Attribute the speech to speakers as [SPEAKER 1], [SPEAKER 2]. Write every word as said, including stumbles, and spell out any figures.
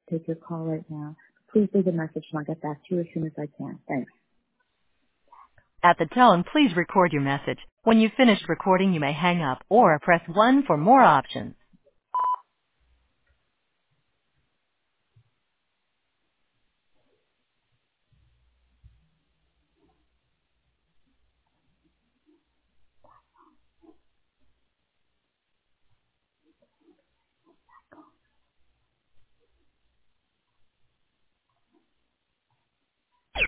[SPEAKER 1] take your call right now. Please leave a message and I'll get back to you as soon as I can. Thanks.
[SPEAKER 2] At the tone, please record your message. When you've finished recording, you may hang up or press one for more options.